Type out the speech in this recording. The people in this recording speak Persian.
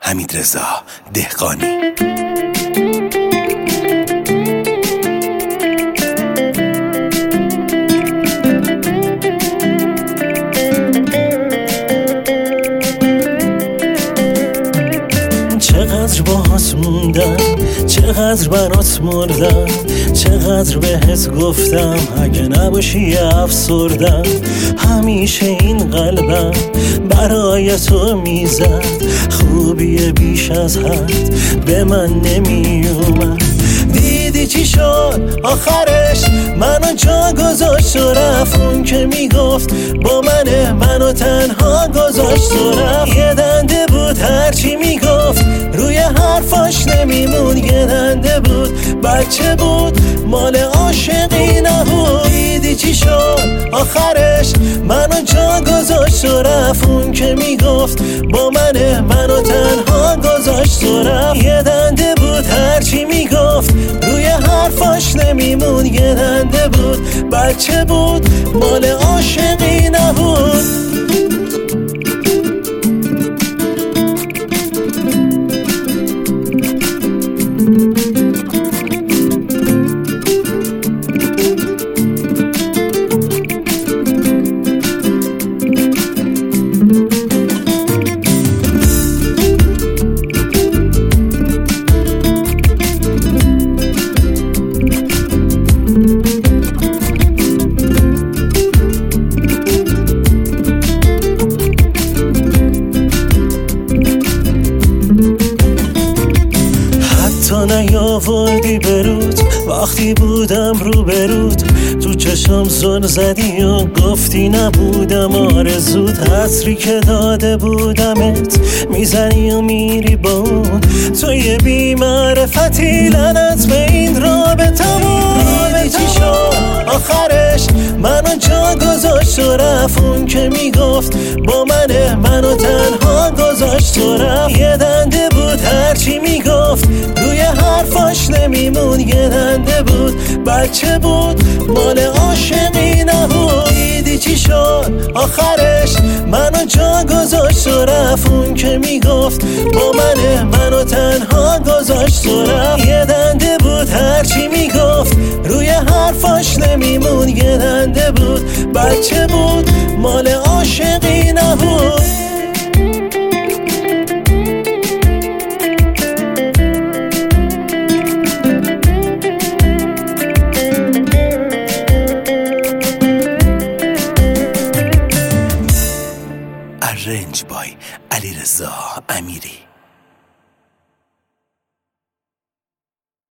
حمیدرضا دهقانی. چقدر باهات موندم، چقدر برات مردم، چقدر بهت گفتم اگه نباشی افسردم. همیشه این قلبم برای تو میزد، خوبی بیش از حد به من نمیومد. دیدی چی شد آخرش؟ منو جا گذاشت و رفت. اون که میگفت با منو تنها گذاشت و رفت. یه دنده بود هرچی میگفت روی حرفاش نمیمون. یه دنده بود بچه بود مال عاشقی نبود. دیدی چی شد آخرش؟ منو جا گذاشت و رفت. اون که میگفت با منو تنها گذاشت و رفت. یه دنده بود هرچی میگفت روی حرفاش نمیمون. یه دنده بود بچه بود مال عاشقی نبود. تو نیاوردی برود وقتی بودم رو برود. تو چشم زل زدی و گفتی نبودم آرزود. عطری که داده بودمت میزنی و میری با اون. تو یه بی‌معرفتی لعنت به این رابطمون. چی شد آخرش؟ منو جا گذاشت و رفت. اون که میگفت با منو تنها گذاشت و رفت. یه دنده بود هرچی میگفت روی حرفاش نمیمون. یه دنده بود بچه بود مال عاشقی نبود. دیدی چی شد آخرش؟ منو جا گذاشت و رفت. اون که میگفت با منو تنها گذاشت و رفت. یه دنده بود هرچی میگفت روی حرفاش نمیمون. یه دنده بود بچه بود مال عاشقی